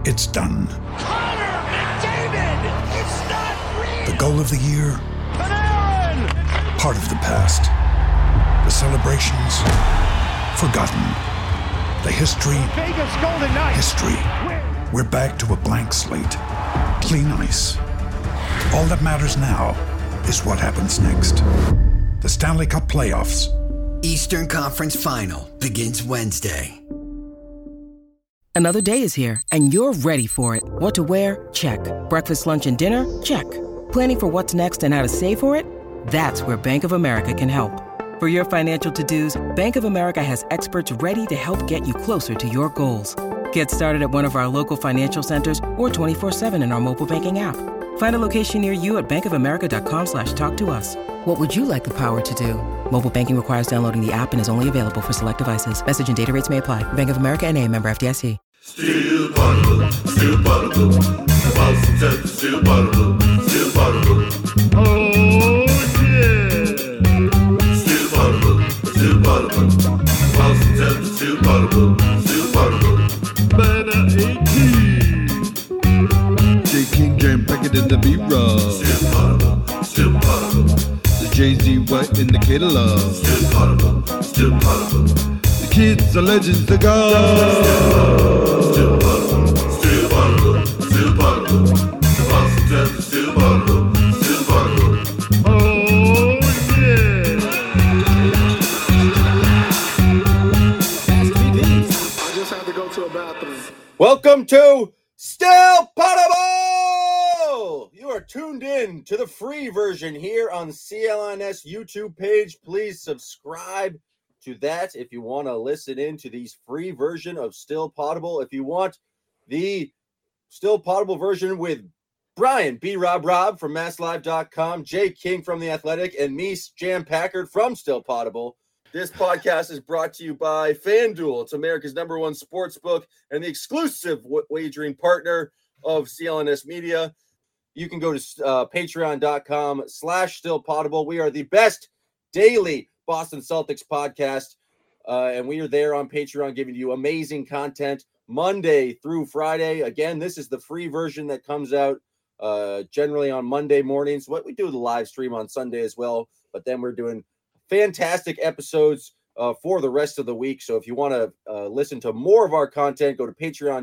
It's done. Connor McDavid! It's not real! The goal of the year? Panarin! Part of the past. The celebrations? Forgotten. The history? Vegas Golden Knights! History. We're back to a blank slate. Clean ice. All that matters now is what happens next. The Stanley Cup playoffs. Eastern Conference Final begins Wednesday. Another day is here, and you're ready for it. What to wear? Check. Breakfast, lunch, and dinner? Check. Planning for what's next and how to save for it? That's where Bank of America can help. For your financial to-dos, Bank of America has experts ready to help get you closer to your goals. Get started at one of our local financial centers or 24/7 in our mobile banking app. Find a location near you at bankofamerica.com/talktous. What would you like the power to do? Mobile banking requires downloading the app and is only available for select devices. Message and data rates may apply. Bank of America N.A., member FDIC. Still Potable, still Potable. The Boston Celtics still Potable, still Potable. Oh yeah. Still Potable, still Potable. The Boston Celtics still Potable, still Potable. Banner 18. J. King Jam pack it in the B-roll. Still Potable, still Potable. The Jay-Z white in the catalog. Still Potable, still Potable. The kids are legends to go. Still Potable, still Potable, still Potable. The Boston Celtics still Potable, still Potable. Oh yeah. I just had to go to a bathroom. Welcome to Still Potable! You are tuned in to the free version here on CLNS YouTube page. Please subscribe to that if you want to listen in to these free version of Still Potable. If you want the Still Potable version with Brian B. Rob from MassLive.com, Jay King from The Athletic, and me, Jam Packard from Still Potable. This podcast is brought to you by FanDuel. It's America's #1 sports book and the exclusive wagering partner of CLNS Media. You can go to patreon.com/stillpotable. We are the best daily Boston Celtics podcast, and we are there on Patreon giving you amazing content Monday through Friday. Again, this is the free version that comes out generally on Monday mornings. What we do the live stream on Sunday as well, but then we're doing fantastic episodes for the rest of the week. So if you want to listen to more of our content, go to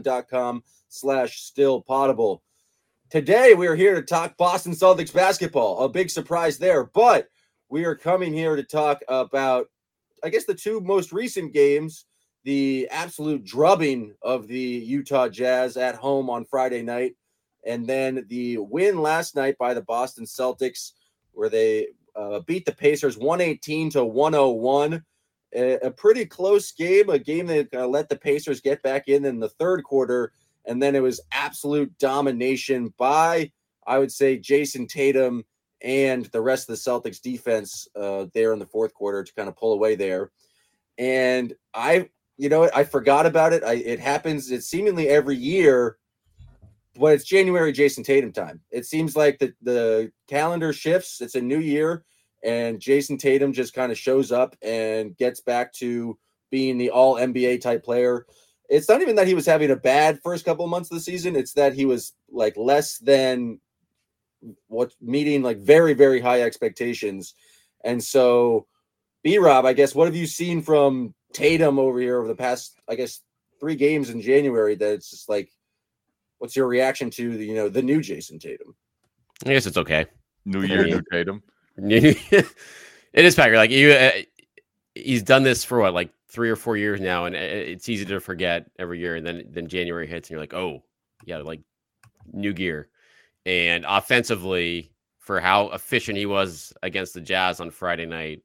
patreon.com/stillpotable. Today, we are here to talk Boston Celtics basketball. A big surprise there, but we are coming here to talk about, I guess, the two most recent games, the absolute drubbing of the Utah Jazz at home on Friday night, and then the win last night by the Boston Celtics, where they beat the Pacers 118-101. A pretty close game, a game that let the Pacers get back in the third quarter, and then it was absolute domination by, I would say, Jason Tatum and the rest of the Celtics defense there in the fourth quarter to kind of pull away there. And I forgot about it. It happens, it's seemingly every year when it's January Jason Tatum time. It seems like the calendar shifts. It's a new year, and Jason Tatum just kind of shows up and gets back to being the all NBA type player. It's not even that he was having a bad first couple of months of the season. It's that he was like less than meeting like very, very high expectations. And so, B-Rob, I guess, what have you seen from Tatum over here over the past, I guess, 3 games in January that it's just like, what's your reaction to the new Jason Tatum? I guess it's okay. New year, new Tatum. It is, Packer. Like he's done this for what, like 3 or 4 years now, and it's easy to forget every year. And then January hits, and you're like, oh, yeah, like new gear. And offensively, for how efficient he was against the Jazz on Friday night,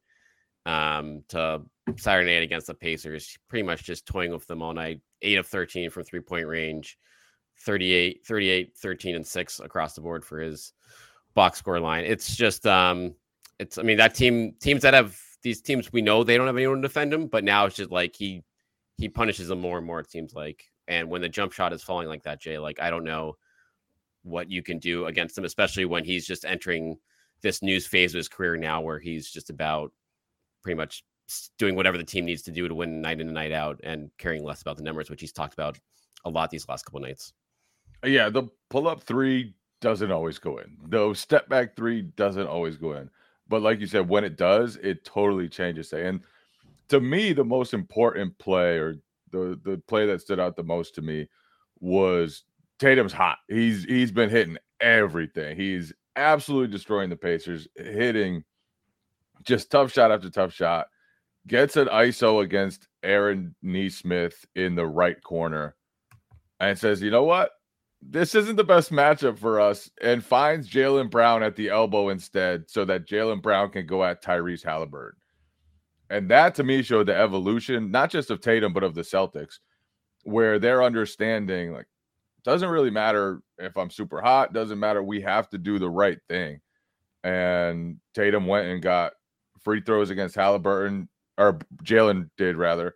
to Saturday night against the Pacers, pretty much just toying with them all night. 8 of 13 from 3-point range. 38, 13, and 6 across the board for his box score line. It's just, that teams that have these teams, we know they don't have anyone to defend him, but now it's just like he punishes them more and more, it seems like. And when the jump shot is falling like that, Jay, like, I don't know what you can do against him, especially when he's just entering this new phase of his career now where he's just about pretty much doing whatever the team needs to do to win night in and night out and caring less about the numbers, which he's talked about a lot these last couple of nights. Yeah, the pull-up three doesn't always go in. The step-back three doesn't always go in. But like you said, when it does, it totally changes things. And to me, the most important play or the play that stood out the most to me was Tatum's hot. He's been hitting everything. He's absolutely destroying the Pacers, hitting just tough shot after tough shot. Gets an ISO against Aaron Nesmith in the right corner and says, you know what? This isn't the best matchup for us, and finds Jaylen Brown at the elbow instead so that Jaylen Brown can go at Tyrese Halliburton. And that, to me, showed the evolution, not just of Tatum, but of the Celtics, where they're understanding, like, doesn't really matter if I'm super hot, doesn't matter. We have to do the right thing. And Tatum went and got free throws against Halliburton, or Jaylen did, rather.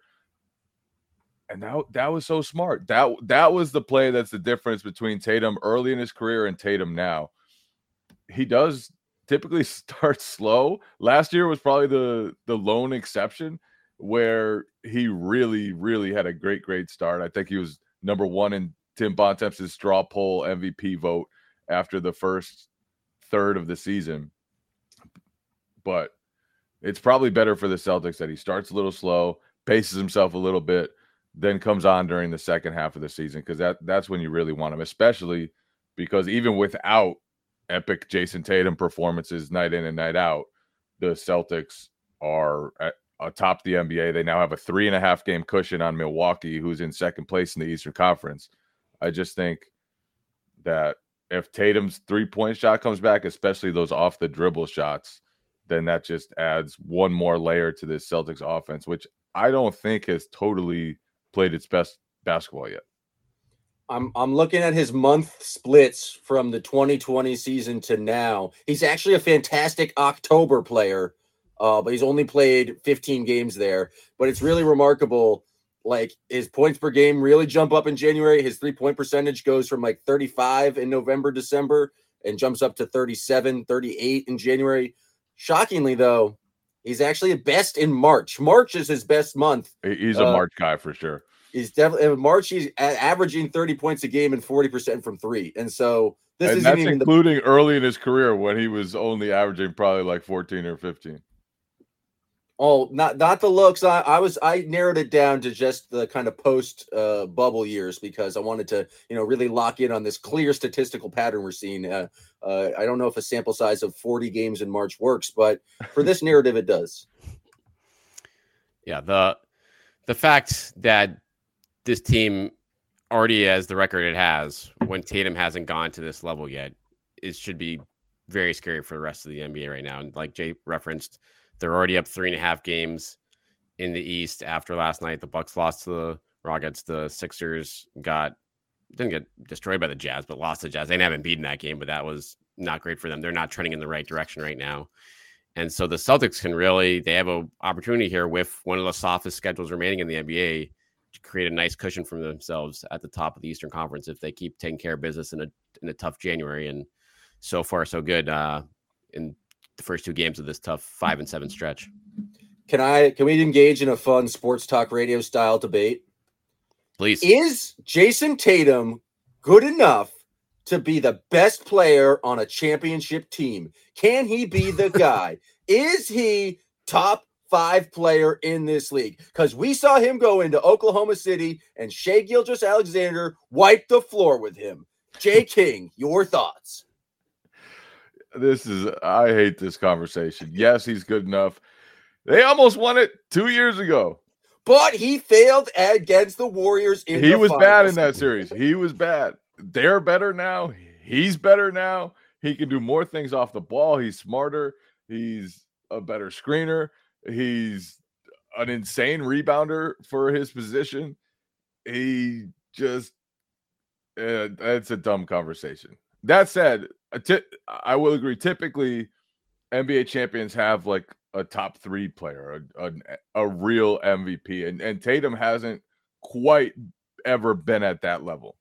And that was so smart. That was the play that's the difference between Tatum early in his career and Tatum now. He does typically start slow. Last year was probably the lone exception where he really, really had a great start. I think he was number one in Tim Bontemps' straw poll MVP vote after the first third of the season. But it's probably better for the Celtics that he starts a little slow, paces himself a little bit, then comes on during the second half of the season, because that's when you really want him, especially because even without epic Jason Tatum performances night in and night out, the Celtics are atop the NBA. They now have a 3.5 game cushion on Milwaukee, who's in second place in the Eastern Conference. I just think that if Tatum's three-point shot comes back, especially those off the dribble shots, then that just adds one more layer to this Celtics offense, which I don't think has totally played its best basketball yet. I'm looking at his month splits from the 2020 season to now. He's actually a fantastic October player, but he's only played 15 games there. But it's really remarkable. Like, his points per game really jump up in January. His 3-point percentage goes from like 35 in November, December, and jumps up to 37, 38 in January. Shockingly, though, he's actually best in March. March is his best month. He's a March guy for sure. He's definitely in March. He's averaging 30 points a game and 40% from three. And so that's including early in his career when he was only averaging probably like 14 or 15. Oh, not the looks. I narrowed it down to just the kind of post bubble years, because I wanted to, really lock in on this clear statistical pattern we're seeing. I don't know if a sample size of 40 games in March works, but for this narrative, it does. Yeah, the fact that this team already has the record it has when Tatum hasn't gone to this level yet, it should be very scary for the rest of the NBA right now. And like Jay referenced, they're already up 3.5 games in the East after last night. The Bucks lost to the Rockets. The Sixers didn't get destroyed by the Jazz, but lost to the Jazz. They haven't beaten that game, but that was not great for them. They're not trending in the right direction right now. And so the Celtics they have an opportunity here with one of the softest schedules remaining in the NBA to create a nice cushion for themselves at the top of the Eastern Conference if they keep taking care of business in a tough January. And so far, so good in the first two games of this tough 5-7 stretch. Can we engage in a fun sports talk radio style debate? Please. Is Jason Tatum good enough to be the best player on a championship team? Can he be the guy? Is he top 5 player in this league? Because we saw him go into Oklahoma City and Shai Gilgeous-Alexander wiped the floor with him. Jay King, your thoughts? I hate this conversation. Yes, he's good enough. They almost won it 2 years ago. But he failed against the Warriors in He the was finals. bad in that series. He was bad. They're better now. He's better now. He can do more things off the ball. He's smarter. He's a better screener. He's an insane rebounder for his position. He just it's a dumb conversation. That said, I will agree. Typically, NBA champions have like a top 3 player, a real MVP, and Tatum hasn't quite ever been at that level.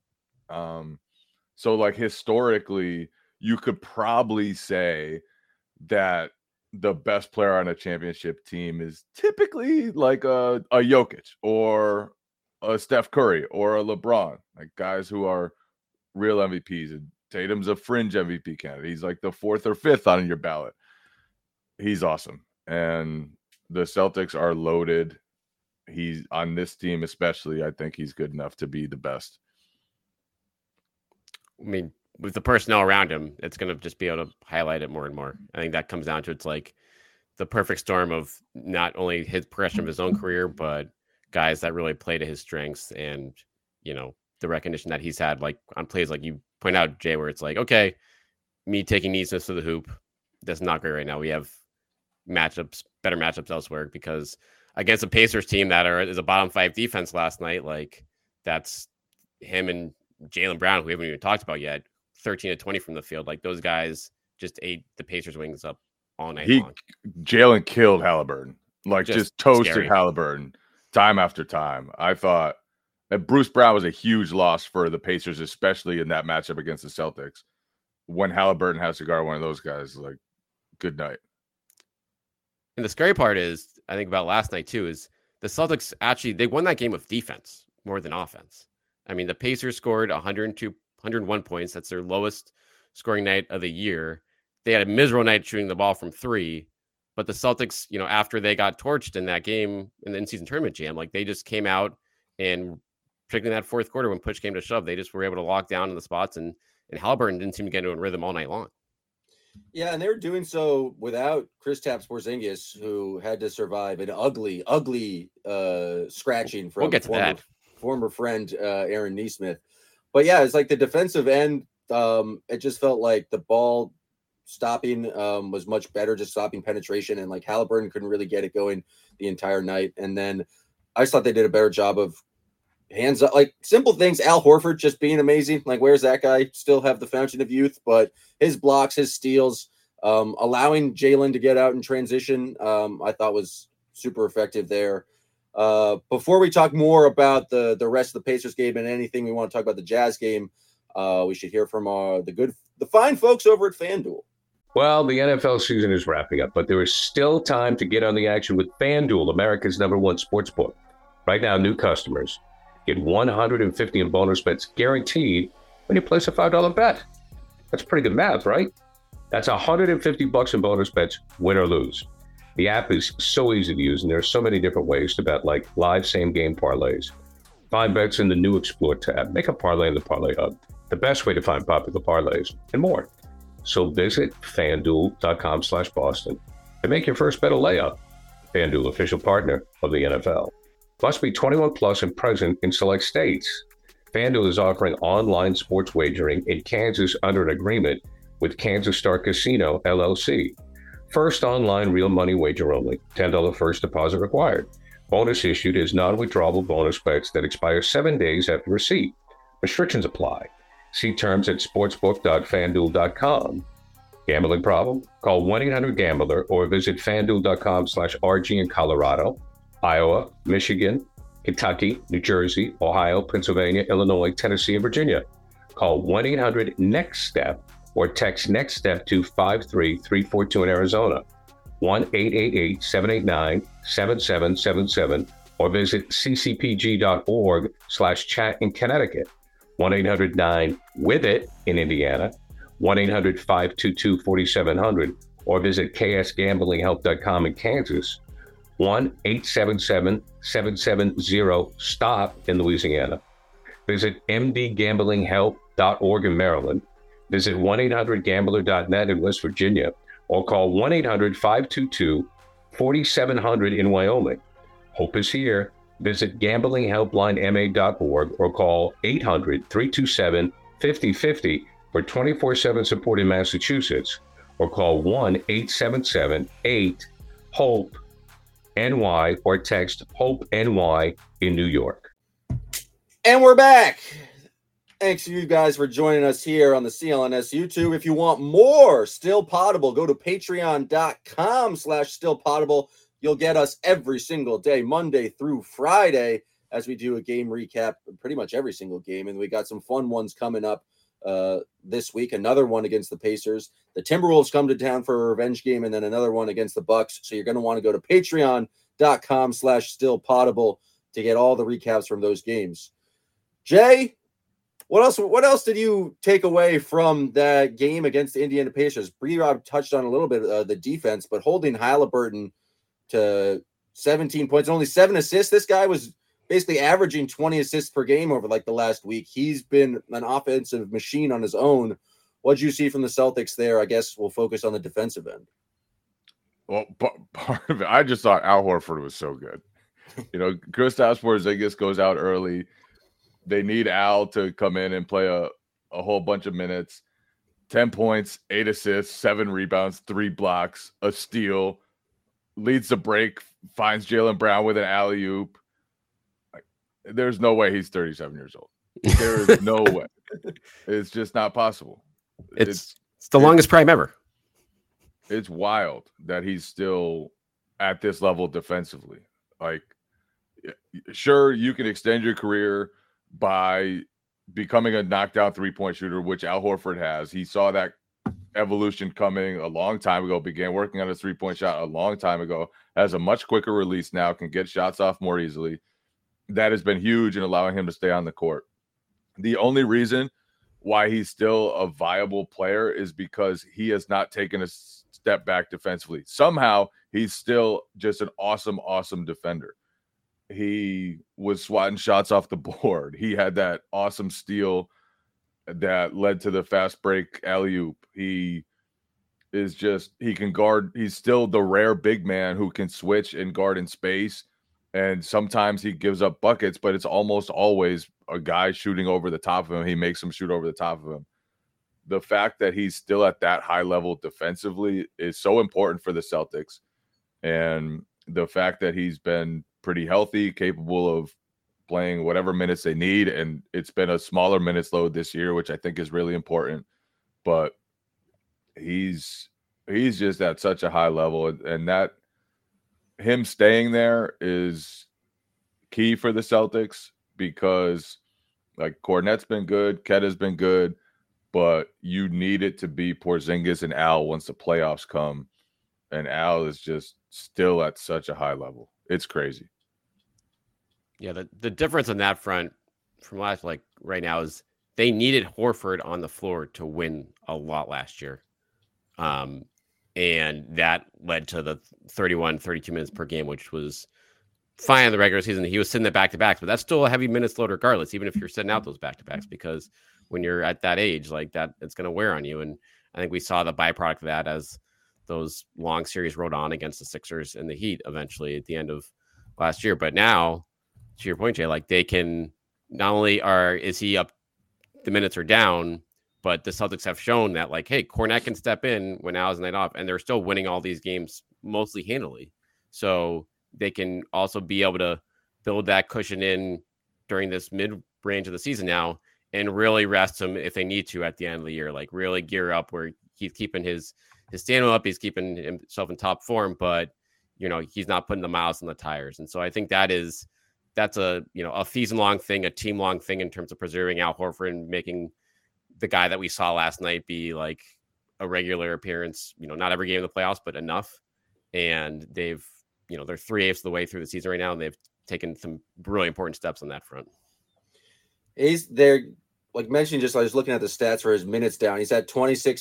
So like historically, you could probably say that the best player on a championship team is typically like a Jokic or a Steph Curry or a LeBron, like guys who are real MVPs. And Tatum's a fringe MVP candidate. He's like the 4th or 5th on your ballot. He's awesome. And the Celtics are loaded. He's on this team, especially. I think he's good enough to be the best. I mean, with the personnel around him, it's going to just be able to highlight it more and more. I think that comes down to it's like the perfect storm of not only his progression of his own career, but guys that really play to his strengths and, you know, the recognition that he's had like on plays like you point out, Jay, where it's like, okay, me taking Nesmith to the hoop, that's not great right now. We have better matchups elsewhere because against a Pacers team that is a bottom 5 defense last night, like that's him and Jaylen Brown, who we haven't even talked about yet, 13 to 20 from the field. Like those guys just ate the Pacers wings up all night long. Jaylen killed Halliburton, like just toasted scary. Halliburton time after time. I thought that Bruce Brown was a huge loss for the Pacers, especially in that matchup against the Celtics. When Halliburton has to guard one of those guys, like, good night. And the scary part is, I think about last night too, is the Celtics actually, they won that game with defense more than offense. I mean, the Pacers scored 101 points. That's their lowest scoring night of the year. They had a miserable night shooting the ball from 3, but the Celtics, you know, after they got torched in that game in the in-season tournament jam, like they just came out and particularly in that fourth quarter when push came to shove, they just were able to lock down in the spots and Halliburton didn't seem to get into a rhythm all night long. Yeah, and they were doing so without Kristaps Porzingis, who had to survive an ugly scratching from we'll get to former friend Aaron Nesmith. But yeah, it's like the defensive end. It just felt like the ball stopping was much better, just stopping penetration, and like Halliburton couldn't really get it going the entire night. And then I just thought they did a better job of hands up, like simple things. Al Horford just being amazing. Like, where's that guy? Still have the fountain of youth, but his blocks, his steals, allowing Jaylen to get out in transition, I thought was super effective there. Before we talk more about the rest of the Pacers game and anything we want to talk about the Jazz game, we should hear from the fine folks over at FanDuel. Well, the NFL season is wrapping up, but there is still time to get on the action with FanDuel, America's #1 sportsbook. Right now, new customers get $150 in bonus bets guaranteed when you place a $5 bet. That's pretty good math, right? That's $150 in bonus bets, win or lose. The app is so easy to use, and there are so many different ways to bet, like live same-game parlays. Find bets in the new Explore tab. Make a parlay in the Parlay Hub. The best way to find popular parlays, and more. So visit FanDuel.com/Boston and make your first bet a layup. FanDuel, official partner of the NFL. Must be 21 plus and present in select states. FanDuel is offering online sports wagering in Kansas under an agreement with Kansas Star Casino, LLC. First online real money wager only. $10 first deposit required. Bonus issued is non-withdrawable bonus bets that expire 7 days after receipt. Restrictions apply. See terms at sportsbook.fanduel.com. Gambling problem? Call 1-800-GAMBLER or visit fanduel.com/RG in Colorado, Iowa, Michigan, Kentucky, New Jersey, Ohio, Pennsylvania, Illinois, Tennessee, and Virginia. Call 1-800-NEXT-STEP or text NEXT STEP to 53342 in Arizona, 1-888-789-7777, or visit ccpg.org/chat in Connecticut, 1-800-9-WITH-IT in Indiana, 1-800-522-4700, or visit ksgamblinghelp.com in Kansas, 1-877-770-STOP in Louisiana. Visit mdgamblinghelp.org in Maryland. Visit 1-800-GAMBLER.net in West Virginia, or call 1-800-522-4700 in Wyoming. Hope is here. Visit gamblinghelplinema.org or call 800-327-5050 for 24/7 support in Massachusetts, or call 1-877-8-HOPE-NY or text HOPE-NY in New York. And we're back. Thanks to you guys for joining us here on the CLNS YouTube. If you want more Still Potable, go to patreon.com/stillpotable. You'll get us every single day, Monday through Friday, as we do a game recap, pretty much every single game. And we got some fun ones coming up this week. Another one against the Pacers. The Timberwolves come to town for a revenge game, and then another one against the Bucks. So you're going to want to go to patreon.com/stillpotable to get all the recaps from those games. Jay, What else did you take away from that game against the Indiana Pacers? B-Rob touched on a little bit of the defense, but holding Halliburton to 17 points and only 7 assists. This guy was basically averaging 20 assists per game over like the last week. He's been an offensive machine on his own. What did you see from the Celtics there? I guess we'll focus on the defensive end. Well, part of it, I just thought Al Horford was so good. Kristaps Porzingis goes out early. They need Al to come in and play a whole bunch of minutes. 10 points, 8 assists, 7 rebounds, 3 blocks, a steal, leads the break, finds Jaylen Brown with an alley-oop. There's no way he's 37 years old. There is no way. It's just not possible. It's the longest prime ever. It's wild that he's still at this level defensively. Like, sure, you can extend your career by becoming a knockdown three-point shooter, which Al Horford has. He saw that evolution coming a long time ago, began working on a three-point shot a long time ago, has a much quicker release now, can get shots off more easily. That has been huge in allowing him to stay on the court. The only reason why he's still a viable player is because he has not taken a step back defensively. Somehow, he's still just an awesome, awesome defender. He was swatting shots off the board. He had that awesome steal that led to the fast break alley-oop. He can guard. He's still the rare big man who can switch and guard in space. And sometimes he gives up buckets, but it's almost always a guy shooting over the top of him. He makes him shoot over the top of him. The fact that he's still at that high level defensively is so important for the Celtics. And the fact that he's been pretty healthy, capable of playing whatever minutes they need. And it's been a smaller minutes load this year, which I think is really important. But he's just at such a high level. And that him staying there is key for the Celtics because, like, Kornet's been good, Keta's been good, but you need it to be Porzingis and Al once the playoffs come. And Al is just still at such a high level. It's crazy. Yeah, the difference on that front from last, like right now, is they needed Horford on the floor to win a lot last year. And that led to the 31, 32 minutes per game, which was fine in the regular season. He was sitting at back-to-backs, but that's still a heavy minutes load regardless, even if you're sitting out those back-to-backs, because when you're at that age, like that, it's going to wear on you. And I think we saw the byproduct of that as those long series rode on against the Sixers and the Heat eventually at the end of last year. But now, to your point, Jay, like they can not only is he up, the minutes are down, but the Celtics have shown that, like, hey, Kornet can step in when Al's night off, and they're still winning all these games mostly handily. So they can also be able to build that cushion in during this mid-range of the season now and really rest him if they need to at the end of the year. Like, really gear up where he's keeping his stamina up, he's keeping himself in top form, but, he's not putting the miles on the tires. And so I think that's a season-long thing, a team-long thing in terms of preserving Al Horford and making the guy that we saw last night be like a regular appearance, not every game in the playoffs, but enough. And they've, they're 3/8 of the way through the season right now, and they've taken some really important steps on that front. He's there, like mentioned, I was looking at the stats for his minutes down. He's at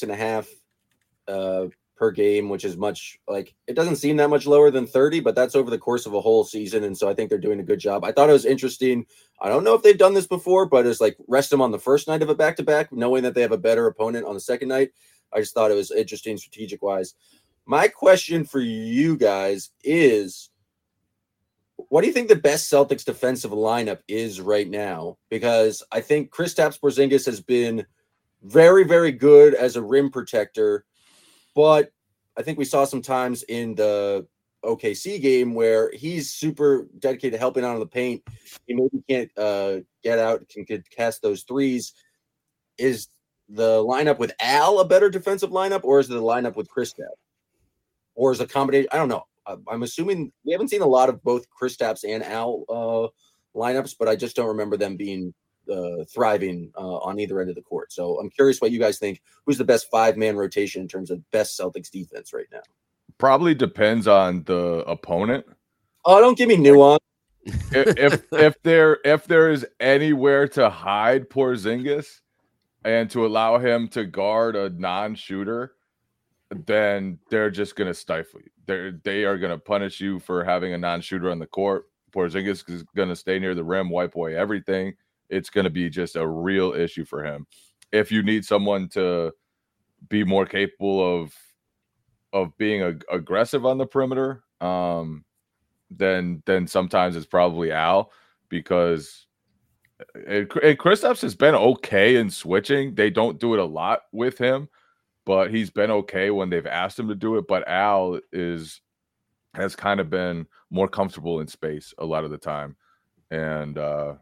26.5 per game, which is much, like, it doesn't seem that much lower than 30, but that's over the course of a whole season. And so I think they're doing a good job. I thought it was interesting. I don't know if they've done this before, but it's like rest them on the first night of a back-to-back, knowing that they have a better opponent on the second night. I just thought it was interesting strategic wise. My question for you guys is, what do you think the best Celtics defensive lineup is right now? Because I think Kristaps Porzingis has been very, very good as a rim protector, but I think we saw some times in the OKC game where he's super dedicated to helping out on the paint. He maybe can't get out, can cast those threes. Is the lineup with Al a better defensive lineup, or is it the lineup with Kristaps? Or is a combination? I don't know. I'm assuming we haven't seen a lot of both Kristaps and Al lineups, but I just don't remember them being thriving on either end of the court. So I'm curious what you guys think. Who's the best 5-man rotation in terms of best Celtics defense right now? Probably depends on the opponent. Oh, don't give me nuance. if there is anywhere to hide Porzingis and to allow him to guard a non-shooter, then they're just going to stifle you. They are going to punish you for having a non-shooter on the court. Porzingis is going to stay near the rim, wipe away everything. It's going to be just a real issue for him. If you need someone to be more capable of being aggressive on the perimeter, then sometimes it's probably Al, because Kristaps has been okay in switching. They don't do it a lot with him, but he's been okay when they've asked him to do it. But Al has kind of been more comfortable in space a lot of the time. And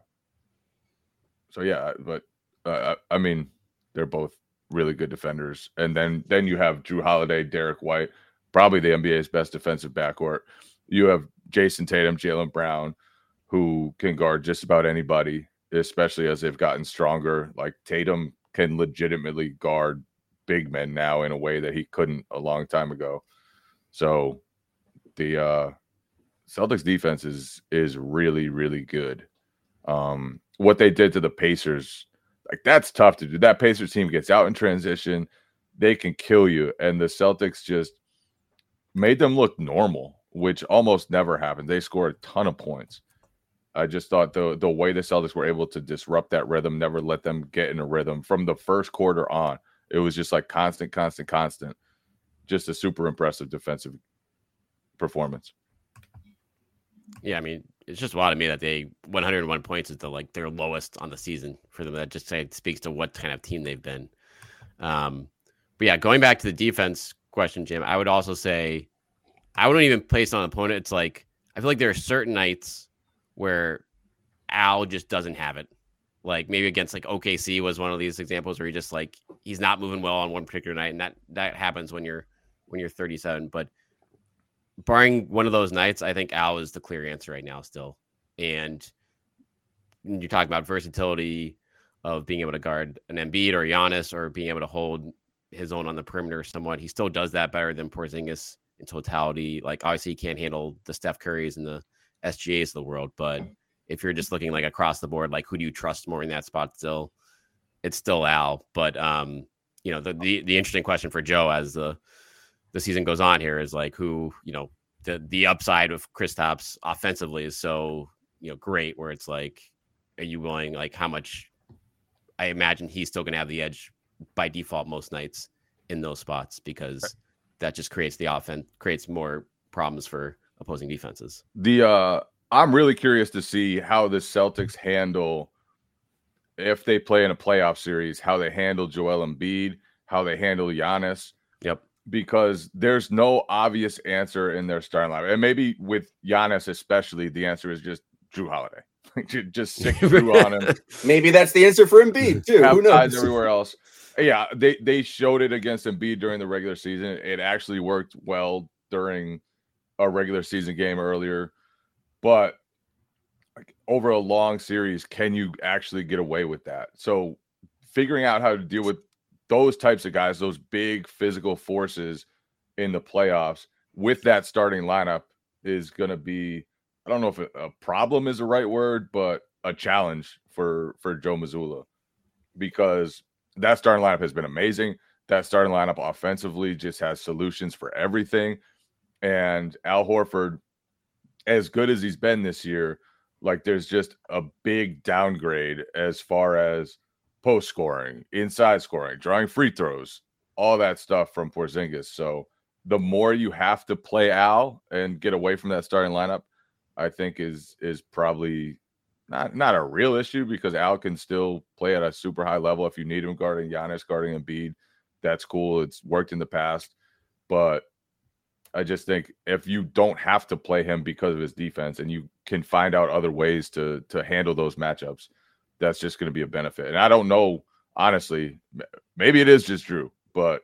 so, yeah, but I mean, they're both really good defenders. And then you have Jrue Holiday, Derek White, probably the NBA's best defensive backcourt. You have Jason Tatum, Jaylen Brown, who can guard just about anybody, especially as they've gotten stronger. Like, Tatum can legitimately guard big men now in a way that he couldn't a long time ago. So the Celtics defense is really, really good. What they did to the Pacers, like, that's tough to do. That Pacers team gets out in transition, they can kill you, and the Celtics just made them look normal, which almost never happened. They scored a ton of points. I just thought the way the Celtics were able to disrupt that rhythm, never let them get in a rhythm from the first quarter on. It was just like constant. Just a super impressive defensive performance. Yeah, I mean, it's just wild to me that 101 points is their lowest on the season for them. That just speaks to what kind of team they've been. But yeah, going back to the defense question, Jim, I would also say I wouldn't even place on an opponent. It's like, I feel like there are certain nights where Al just doesn't have it. Like, maybe against OKC was one of these examples where he's not moving well on one particular night, and that happens when you're 37. But barring one of those nights, I think Al is the clear answer right now still. And you're talking about versatility of being able to guard an Embiid or Giannis, or being able to hold his own on the perimeter somewhat. He still does that better than Porzingis in totality. Like, obviously he can't handle the Steph Currys and the SGAs of the world, but if you're just looking across the board, who do you trust more in that spot still? It's still Al. But the interesting question for Joe as the season goes on here is who, the upside of Kristaps offensively is so, great, where it's are you willing, how much? I imagine he's still going to have the edge by default most nights in those spots, because that just creates the offense, creates more problems for opposing defenses. I'm really curious to see how the Celtics handle, if they play in a playoff series, how they handle Joel Embiid, how they handle Giannis. Yep. Because there's no obvious answer in their starting lineup. And maybe with Giannis especially, the answer is just Jrue Holiday. Just stick Jrue on him. Maybe that's the answer for Embiid too. Who knows? Everywhere else. Yeah, they showed it against Embiid during the regular season. It actually worked well during a regular season game earlier. But over a long series, can you actually get away with that? So figuring out how to deal with those types of guys, those big physical forces in the playoffs with that starting lineup is going to be, I don't know if a problem is the right word, but a challenge for Joe Mazzulla, because that starting lineup has been amazing. That starting lineup offensively just has solutions for everything. And Al Horford, as good as he's been this year, there's just a big downgrade as far as post scoring, inside scoring, drawing free throws, all that stuff from Porzingis. So the more you have to play Al and get away from that starting lineup, I think is probably not a real issue, because Al can still play at a super high level if you need him guarding Giannis, guarding Embiid. That's cool. It's worked in the past. But I just think if you don't have to play him because of his defense, and you can find out other ways to handle those matchups, that's just going to be a benefit. And I don't know, honestly, maybe it is just Jrue, but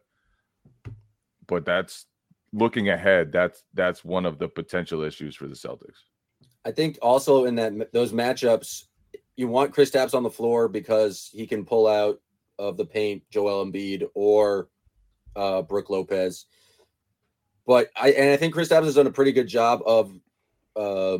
that's looking ahead. That's one of the potential issues for the Celtics. I think also in those matchups, you want Kristaps on the floor because he can pull out of the paint Joel Embiid or Brook Lopez. But I think Kristaps has done a pretty good job of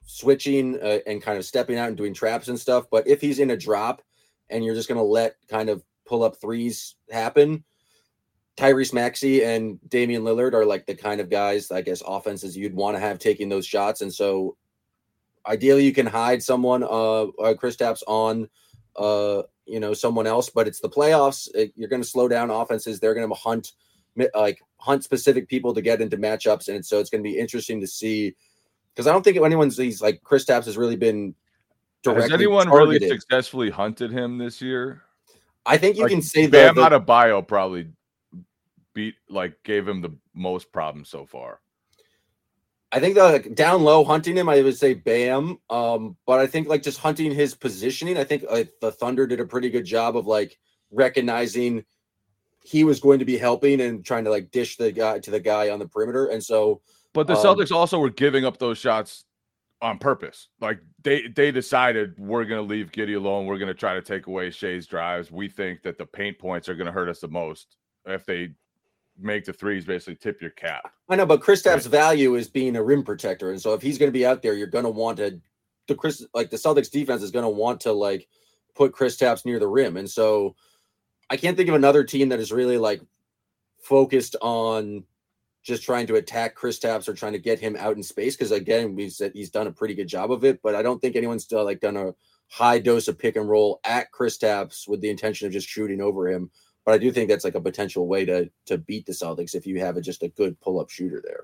switching and kind of stepping out and doing traps and stuff. But if he's in a drop and you're just going to let kind of pull up threes happen, Tyrese Maxey and Damian Lillard are like the kind of guys, I guess, offenses you'd want to have taking those shots. And so ideally you can hide someone, Kristaps on, someone else, but it's the playoffs. You're going to slow down offenses. They're going to hunt specific people to get into matchups. And so it's going to be interesting to see, because I don't think Kristaps has really been directly Has anyone targeted. really successfully hunted him this year? I think you can say Bam Adebayo probably gave him the most problems so far. I think down low hunting him, I would say Bam. But I think just hunting his positioning, I think the Thunder did a pretty good job of recognizing he was going to be helping and trying to dish the guy on the perimeter. And so, but the Celtics also were giving up those shots on purpose. They decided, we're going to leave Giddey alone. We're going to try to take away Shea's drives. We think that the paint points are going to hurt us the most if they make the threes, basically tip your cap. I know, but Kristaps' value is being a rim protector. And so if he's going to be out there, you're going to want to, the Celtics defense is going to want to put Kristaps near the rim. And so I can't think of another team that is really focused on just trying to attack Kristaps or trying to get him out in space. Cause again, we said he's done a pretty good job of it, but I don't think anyone's still done a high dose of pick and roll at Kristaps with the intention of just shooting over him. But I do think that's a potential way to beat the Celtics if you have just a good pull-up shooter there.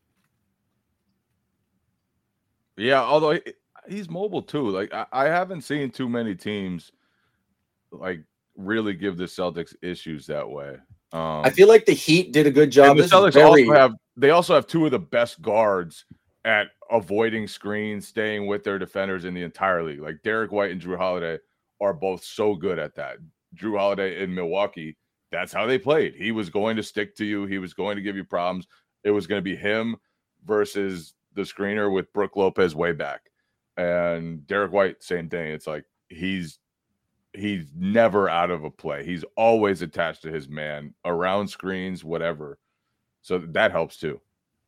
Yeah, although he's mobile too. I haven't seen too many teams really give the Celtics issues that way. I feel like the Heat did a good job. And the Celtics also have two of the best guards at avoiding screens, staying with their defenders in the entire league. Derek White and Drew Holiday are both so good at that. Drew Holiday in Milwaukee, that's how they played. He was going to stick to you. He was going to give you problems. It was going to be him versus the screener with Brook Lopez way back. And Derek White, same thing. It's he's never out of a play. He's always attached to his man, around screens, whatever. So that helps too.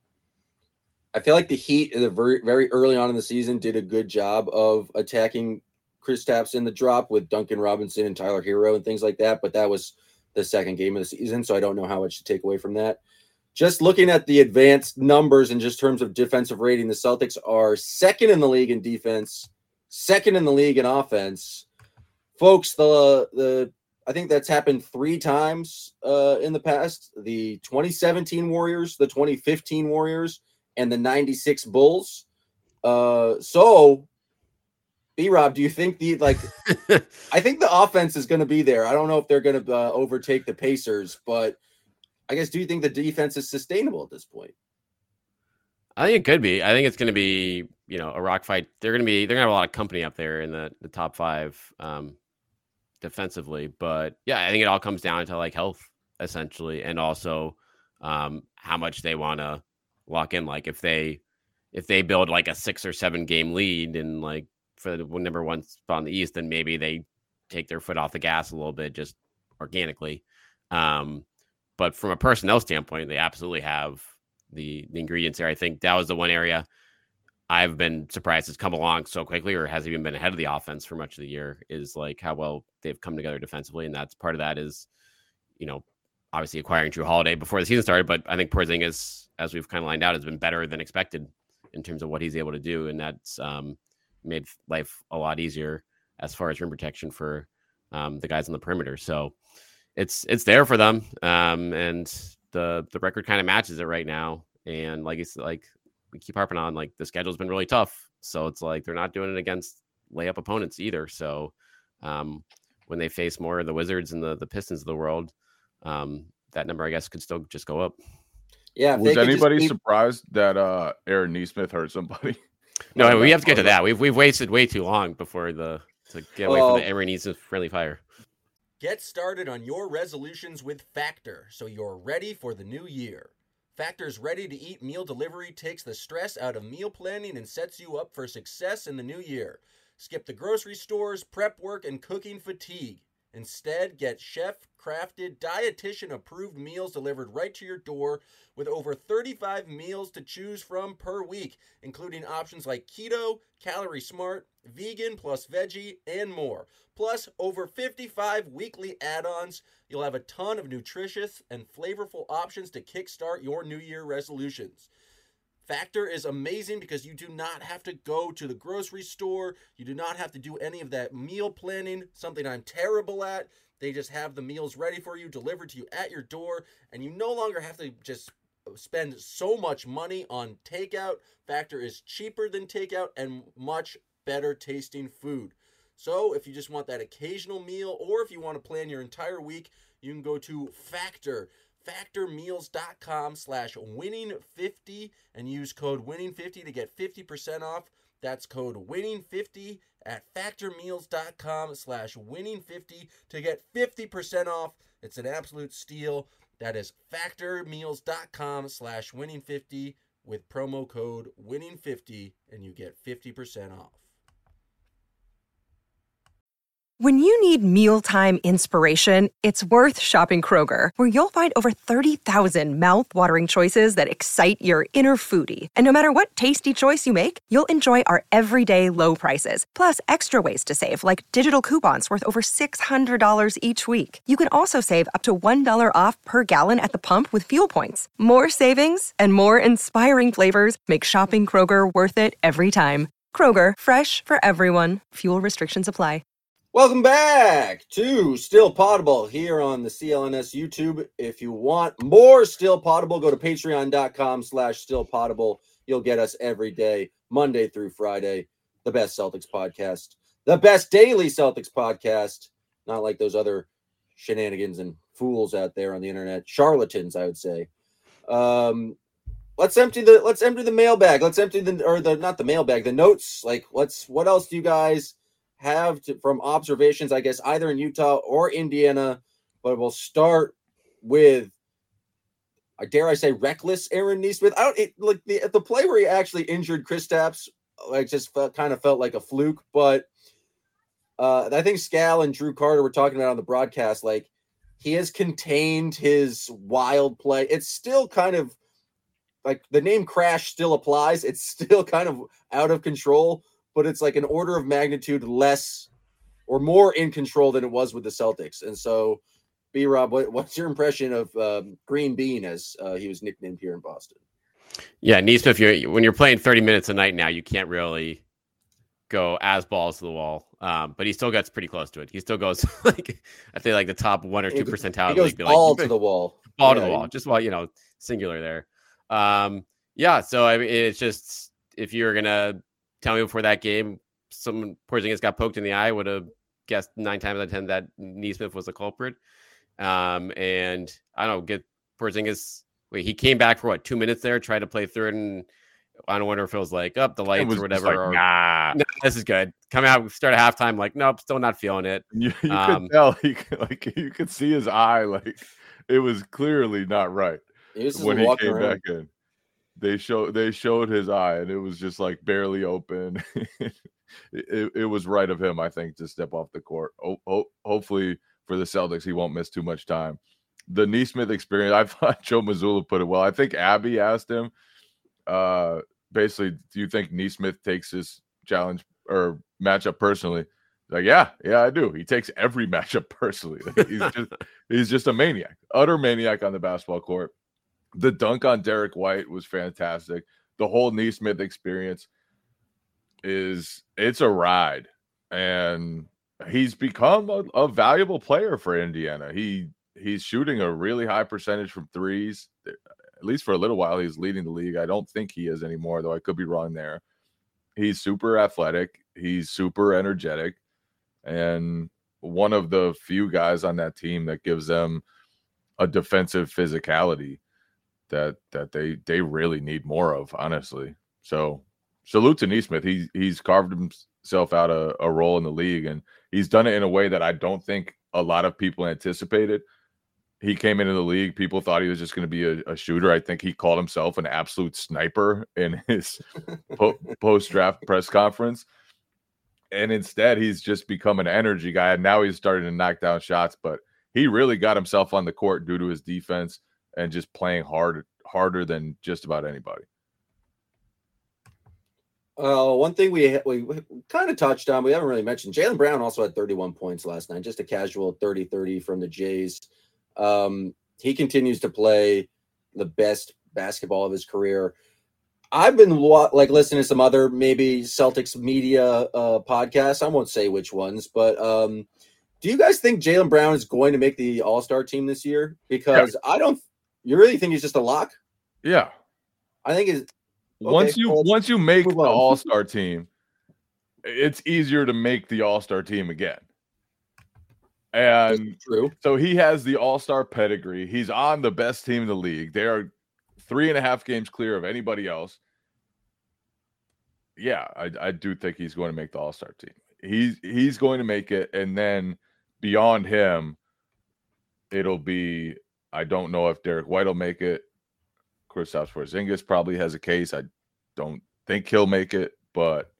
I feel like the Heat, very, very early on in the season, did a good job of attacking Kristaps in the drop with Duncan Robinson and Tyler Hero and things like that. But that was the second game of the season, so I don't know how much to take away from that. Just looking at the advanced numbers in just terms of defensive rating, the Celtics are second in the league in defense, second in the league in offense. Folks, I think that's happened 3 times in the past. The 2017 Warriors, the 2015 Warriors, and the 96 Bulls. So B-Rob, do you think I think the offense is going to be there. I don't know if they're going to overtake the Pacers, but I guess, do you think the defense is sustainable at this point? I think it could be. I think it's going to be, a rock fight. They're going to have a lot of company up there in the top 5 defensively. But yeah, I think it all comes down to health essentially. And also how much they want to lock in. If they build a 6 or 7 game lead and for the number 1 spot in the East, then maybe they take their foot off the gas a little bit just organically. But from a personnel standpoint, they absolutely have the ingredients there. I think that was the one area I've been surprised has come along so quickly, or has even been ahead of the offense for much of the year, is how well they've come together defensively. And that's part of that is, obviously acquiring Drew Holiday before the season started. But I think Porzingis, as we've kind of lined out, has been better than expected in terms of what he's able to do. And that's made life a lot easier as far as rim protection for the guys on the perimeter. So it's there for them. And the record kind of matches it right now. And we keep harping on, the schedule's been really tough. So it's they're not doing it against layup opponents either. So when they face more of the Wizards and the Pistons of the world, that number, I guess, could still just go up. Yeah. Was anybody surprised that Aaron Nesmith hurt somebody? No, we have to get to that. We've wasted way too long before to get away from the Aaron Nesmith friendly fire. Get started on your resolutions with Factor so you're ready for the new year. Factor's ready-to-eat meal delivery takes the stress out of meal planning and sets you up for success in the new year. Skip the grocery stores, prep work, and cooking fatigue. Instead, get chef-crafted, dietitian-approved meals delivered right to your door with over 35 meals to choose from per week, including options like keto, calorie smart, vegan plus veggie, and more. Plus, over 55 weekly add-ons. You'll have a ton of nutritious and flavorful options to kickstart your New Year resolutions. Factor is amazing because you do not have to go to the grocery store. You do not have to do any of that meal planning, something I'm terrible at. They just have the meals ready for you, delivered to you at your door, and you no longer have to just spend so much money on takeout. Factor is cheaper than takeout and much better tasting food. So if you just want that occasional meal, or if you want to plan your entire week, you can go to factormeals.com/winning50 and use code winning50 to get 50% off. That's code winning50 at factormeals.com/winning50 to get 50% off. It's an absolute steal. That is factormeals.com/winning50 with promo code winning50 and you get 50% off. When you need mealtime inspiration, it's worth shopping Kroger, where you'll find over 30,000 mouth-watering choices that excite your inner foodie. And no matter what tasty choice you make, you'll enjoy our everyday low prices, plus extra ways to save, like digital coupons worth over $600 each week. You can also save up to $1 off per gallon at the pump with fuel points. More savings and more inspiring flavors make shopping Kroger worth it every time. Kroger, fresh for everyone. Fuel restrictions apply. Welcome back to Still Potable here on the CLNS YouTube. If you want more Still Potable, go to patreon.com/stillpotable. You'll get us every day, Monday through Friday. The best Celtics podcast, the best daily Celtics podcast, not like those other shenanigans and fools out there on the internet, charlatans, I would say. Let's empty the mailbag. Let's empty the notes. Like, what else do you guys have from observations, I guess, either in Utah or Indiana? But we'll start with, dare I say, reckless Aaron Nesmith. The play where he actually injured Kristaps, kind of felt like a fluke. But I think Scal and Drew Carter were talking about on the broadcast, like, he has contained his wild play. It's still kind of like the name Crash still applies. It's still kind of out of control, but it's like an order of magnitude less or more in control than it was with the Celtics. And so, B-Rob, what's your impression of Green Bean, as he was nicknamed here in Boston? Yeah, Nesmith, when you're playing 30 minutes a night now, you can't really go as balls to the wall. But he still gets pretty close to it. He still goes I think like the top 1 or 2 percentile. He goes ball to the wall. Ball to the wall. Just singular there. So I mean, it's just, if you're gonna tell me before that game, Porzingis got poked in the eye, would have guessed 9 times out of 10 that Nesmith was the culprit. And I don't get Porzingis. Wait, he came back for 2 minutes there, tried to play third, and I don't wonder if it was like up the lights or whatever. Nah, this is good. Come out, start at halftime. Like, nope, still not feeling it. You could tell. You could see his eye. Like, it was clearly not right when he came back in. They showed his eye, and it was just like barely open. it was right of him, I think, to step off the court. Hopefully for the Celtics, he won't miss too much time. The Nesmith experience, I thought Joe Mazzulla put it well. I think Abby asked him, basically, do you think Nesmith takes this challenge or matchup personally? Like, yeah, I do. He takes every matchup personally. He's just a maniac, utter maniac on the basketball court. The dunk on Derek White was fantastic. The whole Nesmith experience it's a ride, and he's become a valuable player for Indiana. He's shooting a really high percentage from threes. At least for a little while, he's leading the league. I don't think he is anymore, though I could be wrong there. He's super athletic. He's super energetic, and one of the few guys on that team that gives them a defensive physicality that they really need more of, honestly. So salute to Nesmith. He's carved himself out a role in the league, and he's done it in a way that I don't think a lot of people anticipated. He came into the league, people thought he was just going to be a shooter. I think he called himself an absolute sniper in his post-draft press conference. And instead, he's just become an energy guy. And now he's starting to knock down shots. But he really got himself on the court due to his defense and just playing harder than just about anybody. One thing we kind of touched on, we haven't really mentioned, Jaylen Brown also had 31 points last night, just a casual 30-30 from the Jays. He continues to play the best basketball of his career. I've been listening to some other maybe Celtics media podcasts. I won't say which ones, but do you guys think Jaylen Brown is going to make the All-Star team this year? Because you really think he's just a lock? Yeah. I think it's once you make the All-Star team, it's easier to make the All-Star team again. And so he has the All-Star pedigree. He's on the best team in the league. They are 3.5 games clear of anybody else. Yeah, I do think he's going to make the All-Star team. He's going to make it, and then beyond him, it'll be, I don't know if Derek White will make it. Kristaps Porzingis probably has a case. I don't think he'll make it, but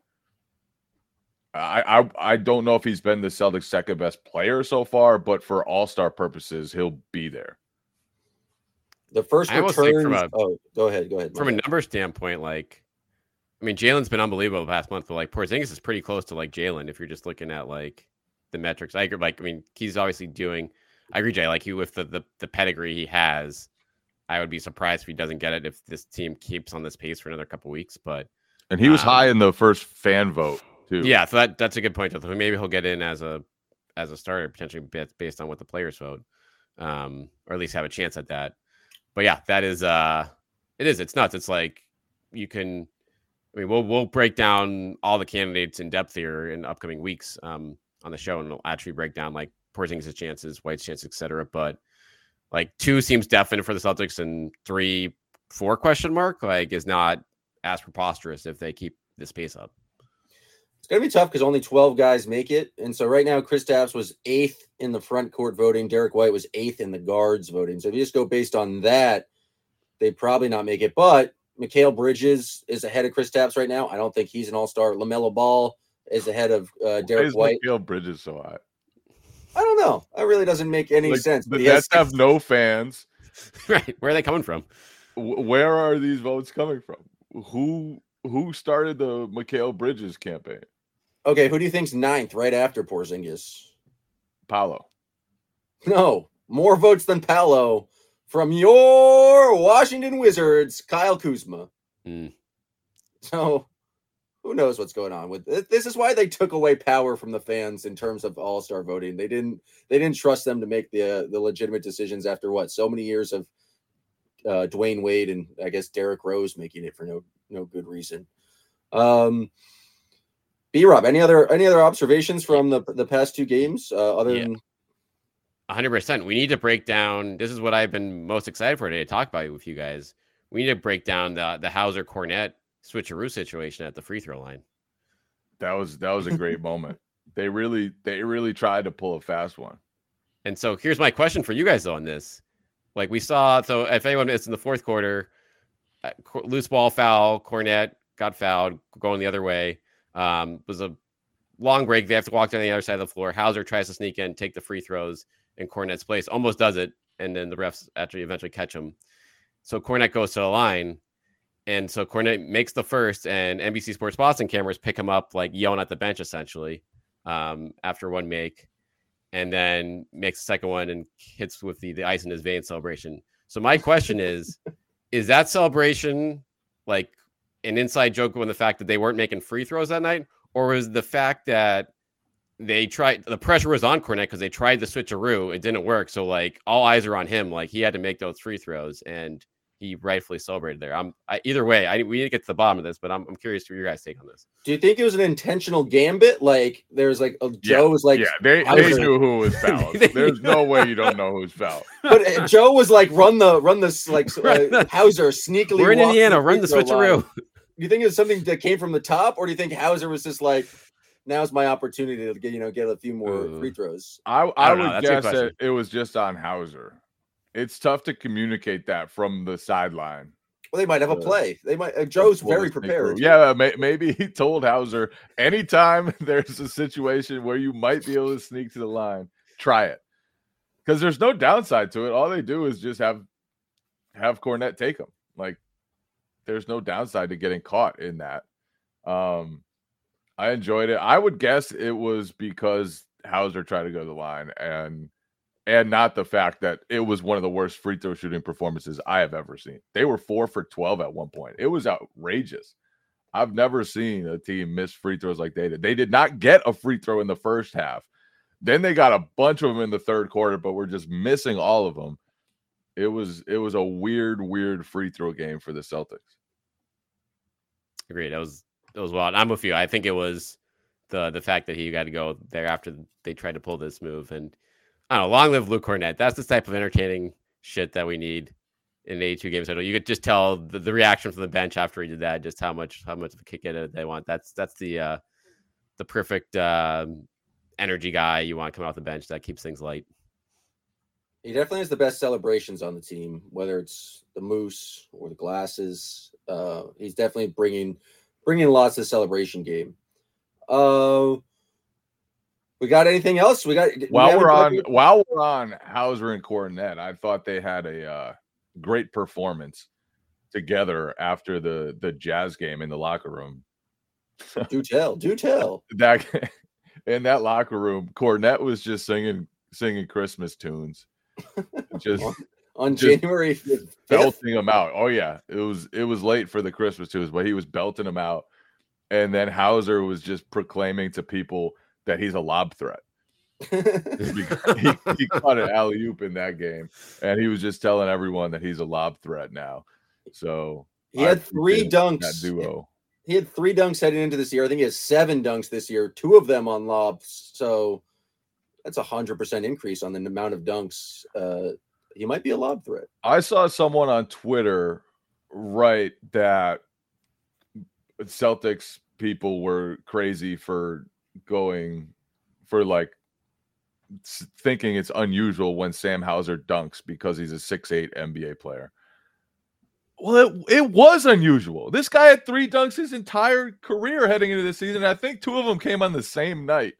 I don't know if he's been the Celtics' second best player so far, but for All-Star purposes, he'll be there. The first return. Go ahead. From a number standpoint, Jalen's been unbelievable the past month, but Porzingis is pretty close to Jalen if you're just looking at the metrics. I agree. He's obviously doing. I agree, Jay. With the pedigree he has, I would be surprised if he doesn't get it if this team keeps on this pace for another couple weeks. And he was high in the first fan vote too. Yeah, so that's a good point. Maybe he'll get in as a starter potentially based on what the players vote, or at least have a chance at that. But yeah, that is it's nuts. It's you can. We'll break down all the candidates in depth here in upcoming weeks on the show, and we'll actually break down Porzingis' chances, White's chances, etc. But 2 seems definite for the Celtics, and 3, 4 question mark is not as preposterous if they keep this pace up. It's gonna be tough because only 12 guys make it, and so right now Kristaps was 8th in the front court voting. Derek White was 8th in the guards voting. So if you just go based on that, they probably not make it. But Mikal Bridges is ahead of Kristaps right now. I don't think he's an All-Star. LaMelo Ball is ahead of Derek White. Mikal Bridges so high? I don't know. That really doesn't make any sense. The Nets have no fans. Right. Where are they coming from? Where are these votes coming from? Who started the Mikal Bridges campaign? Okay, who do you think's 9th right after Porzingis? Paolo. No, more votes than Paolo from your Washington Wizards, Kyle Kuzma. So who knows what's going on with this? This is why they took away power from the fans in terms of All-Star voting. They didn't trust them to make the legitimate decisions after so many years of Dwayne Wade and I guess Derrick Rose making it for no good reason. B-Rob, any other observations from the past 2 games other than 100%. We need to break down. This is what I've been most excited for today to talk about with you guys. We need to break down the Hauser Cornet switcheroo situation at the free throw line. That was a great moment. They really tried to pull a fast one. And so here's my question for you guys though on this. We saw, so if anyone missed in the fourth quarter, loose ball foul, Cornet got fouled, going the other way. Was a long break. They have to walk down the other side of the floor. Hauser tries to sneak in, take the free throws in Cornet's place, almost does it, and then the refs actually eventually catch him. So Cornet goes to the line, and so Cornet makes the first, and NBC Sports Boston cameras pick him up yelling at the bench essentially after one make, and then makes the second one and hits with the ice in his vein celebration. So my question is that celebration an inside joke on the fact that they weren't making free throws that night, or was the fact that they tried, the pressure was on Cornet because they tried the switcheroo, it didn't work, so all eyes are on him, he had to make those free throws, and he rightfully celebrated there. Either way, we need to get to the bottom of this, but I'm curious to your guys' take on this. Do you think it was an intentional gambit? There's Joe was they knew who was fouled. There's no way you don't know who's fouled. But Joe was run this Hauser sneakily. We're in Indiana. Run the switcheroo. Do you think it was something that came from the top, or do you think Hauser was just now's my opportunity to get a few more free throws? I would guess that it was just on Hauser. It's tough to communicate that from the sideline. Well, they might have a play. They might. Joe's very prepared. Yeah, maybe he told Hauser, anytime there's a situation where you might be able to sneak to the line, try it, because there's no downside to it. All they do is just have Kornet take them. Like, there's no downside to getting caught in that. I enjoyed it. I would guess it was because Hauser tried to go to the line and not the fact that it was one of the worst free throw shooting performances I have ever seen. They were 4 for 12 at one point. It was outrageous. I've never seen a team miss free throws like they did. They did not get a free throw in the first half. Then they got a bunch of them in the third quarter, but we're just missing all of them. It was a weird free throw game for the Celtics. Agreed. That was wild. I'm with you. I think it was the fact that he got to go there after they tried to pull this move. And I don't know, long live Luke Kornet. That's the type of entertaining shit that we need in an 82 game schedule. You could just tell the reaction from the bench after he did that, just how much of a kick it they want. That's the perfect energy guy you want coming off the bench that keeps things light. He definitely has the best celebrations on the team, whether it's the moose or the glasses. He's definitely bringing lots of celebration game. We got anything else? While we're on Hauser and Kornet, I thought they had a great performance together after the Jazz game in the locker room. Do tell. That in that locker room, Kornet was just singing Christmas tunes, just on January 5th. belting them out. Oh yeah, it was late for the Christmas tunes, but he was belting them out, and then Hauser was just proclaiming to people that he's a lob threat. he caught an alley-oop in that game, and he was just telling everyone that he's a lob threat now. So he had 3 dunks. That duo. He had 3 dunks heading into this year. I think he has 7 dunks this year, 2 of them on lobs. So that's 100% increase on the amount of dunks. He might be a lob threat. I saw someone on Twitter write that Celtics people were crazy for thinking it's unusual when Sam Hauser dunks because he's a 6'8" NBA player. Well, it was unusual. This guy had 3 dunks his entire career heading into the season. I think 2 of them came on the same night.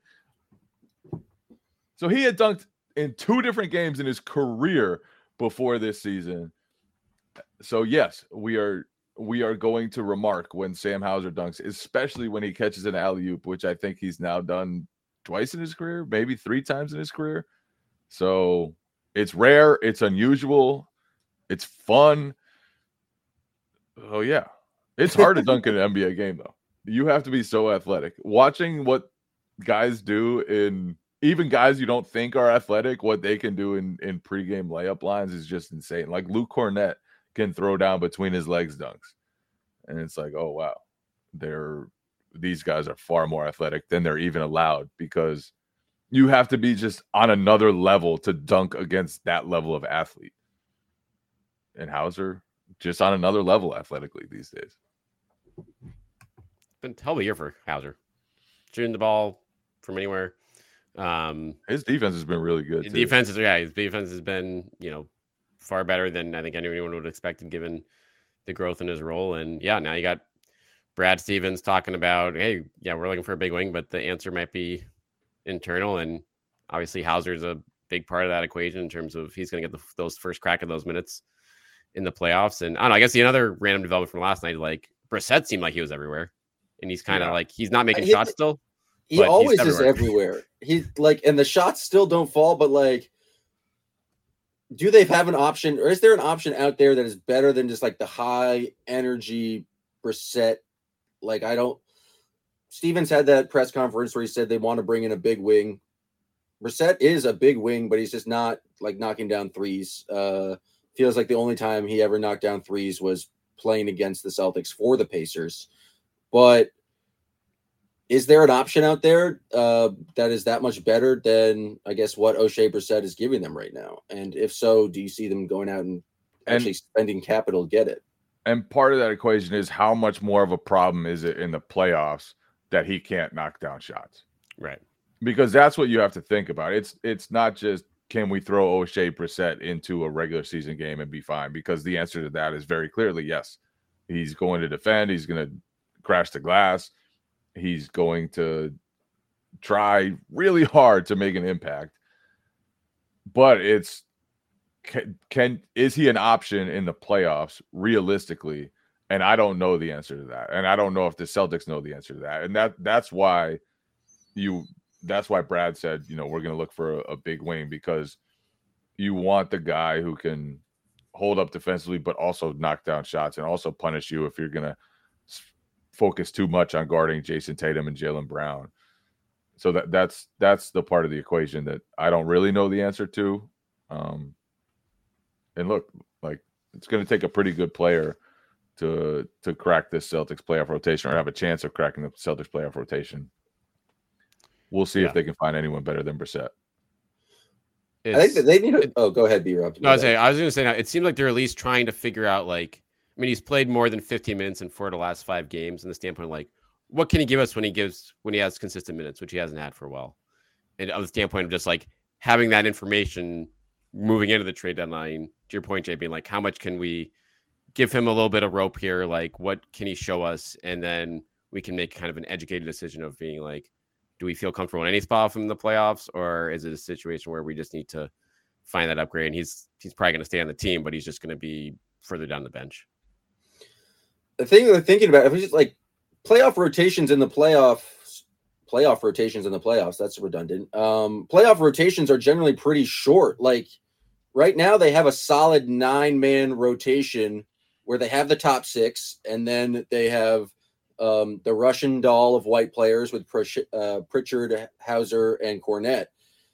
So he had dunked in 2 different games in his career before this season. So yes, we are going to remark when Sam Hauser dunks, especially when he catches an alley-oop, which I think he's now done twice in his career, maybe 3 times in his career. So it's rare, it's unusual, it's fun. Oh yeah, it's hard to dunk in an NBA game though. You have to be so athletic. Watching what guys do even guys you don't think are athletic, what they can do in pregame layup lines is just insane. Like Luke Kornet can throw down between his legs dunks, and it's like, oh wow, these guys are far more athletic than they're even allowed, because you have to be just on another level to dunk against that level of athlete. And Hauser just on another level athletically these days. Been a hell of a year for Hauser, shooting the ball from anywhere. His defense has been really good. His defense has been, far better than I think anyone would have expected given the growth in his role. And yeah, now you got Brad Stevens talking about, hey, yeah, we're looking for a big wing, but the answer might be internal. And obviously Hauser's a big part of that equation in terms of he's going to get those first crack at those minutes in the playoffs. And I don't know, I guess the other random development from last night, like Brissett seemed like he was everywhere, and he's kind of like, he's not making shots still. He always is everywhere. He's like, and the shots still don't fall, but like, do they have an option, or is there an option out there that is better than just like the high energy Brissett? Like, Stevens had that press conference where he said they want to bring in a big wing. Brissett is a big wing, but he's just not like knocking down threes. Feels like the only time he ever knocked down threes was playing against the Celtics for the Pacers. But is there an option out there that is that much better than, I guess, what O'Shea Brissett is giving them right now? And if so, do you see them going out and actually spending capital to get it? And part of that equation is how much more of a problem is it in the playoffs that he can't knock down shots? Right. Because that's what you have to think about. It's not just, can we throw O'Shea Brissett into a regular season game and be fine? Because the answer to that is very clearly yes. He's going to defend. He's going to crash the glass. He's going to try really hard to make an impact. But it's is he an option in the playoffs realistically? And I don't know the answer to that. And I don't know if the Celtics know the answer to that. And that's why Brad said, we're going to look for a big wing, because you want the guy who can hold up defensively, but also knock down shots and also punish you if you're going to focus too much on guarding Jason Tatum and Jaylen Brown. So that's the part of the equation that I don't really know the answer to. And look, like, it's going to take a pretty good player to crack this Celtics playoff rotation, or have a chance of cracking the Celtics playoff rotation. We'll see if they can find anyone better than Brissett. I think that they need go ahead, B-Rob. No, I was going to say, now, it seems like they're at least trying to figure out, like, I mean, he's played more than 15 minutes in 4 of the last 5 games, in the standpoint, like, what can he give us when he has consistent minutes, which he hasn't had for a while? And on the standpoint of just, like, having that information moving into the trade deadline, to your point, Jay, being like, how much can we give him a little bit of rope here? Like, what can he show us? And then we can make kind of an educated decision of being like, do we feel comfortable in any spot from the playoffs, or is it a situation where we just need to find that upgrade? And he's probably going to stay on the team, but he's just going to be further down the bench. The thing they're thinking about, if we just like playoff rotations in the playoffs, that's redundant. Playoff rotations are generally pretty short. Like right now they have a solid 9-man rotation where they have the top 6, and then they have the Russian doll of white players with Pritchard, Hauser, and Cornette.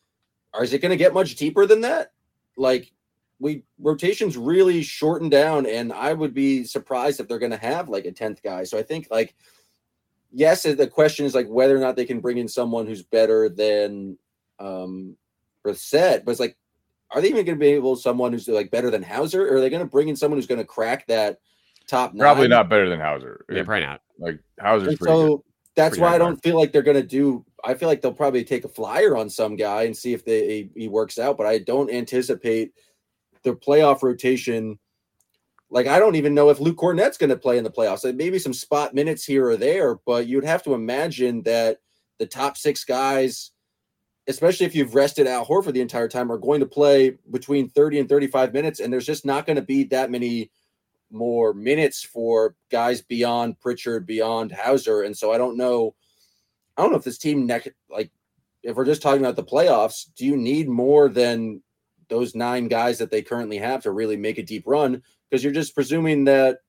Is it going to get much deeper than that? Like, rotations really shorten down, and I would be surprised if they're going to have like a 10th guy. So I think, like, yes, the question is like whether or not they can bring in someone who's better than Brissett, but it's like, are they even going to be able someone who's like better than Hauser, or are they going to bring in someone who's going to crack that top 9? Probably not better than Hauser. Yeah, probably not. Like Hauser's pretty so good. That's pretty why I hard. don't feel like they're going to do. I feel like they'll probably take a flyer on some guy and see if he works out. But I don't anticipate the playoff rotation. Like, I don't even know if Luke Cornett's going to play in the playoffs. Like, maybe some spot minutes here or there, but you'd have to imagine that the top 6 guys, especially if you've rested Al Horford the entire time, are going to play between 30 and 35 minutes. And there's just not going to be that many more minutes for guys beyond Pritchard, beyond Hauser. And so I don't know if this team, like, if we're just talking about the playoffs, do you need more than those 9 guys that they currently have to really make a deep run? Because you're just presuming that,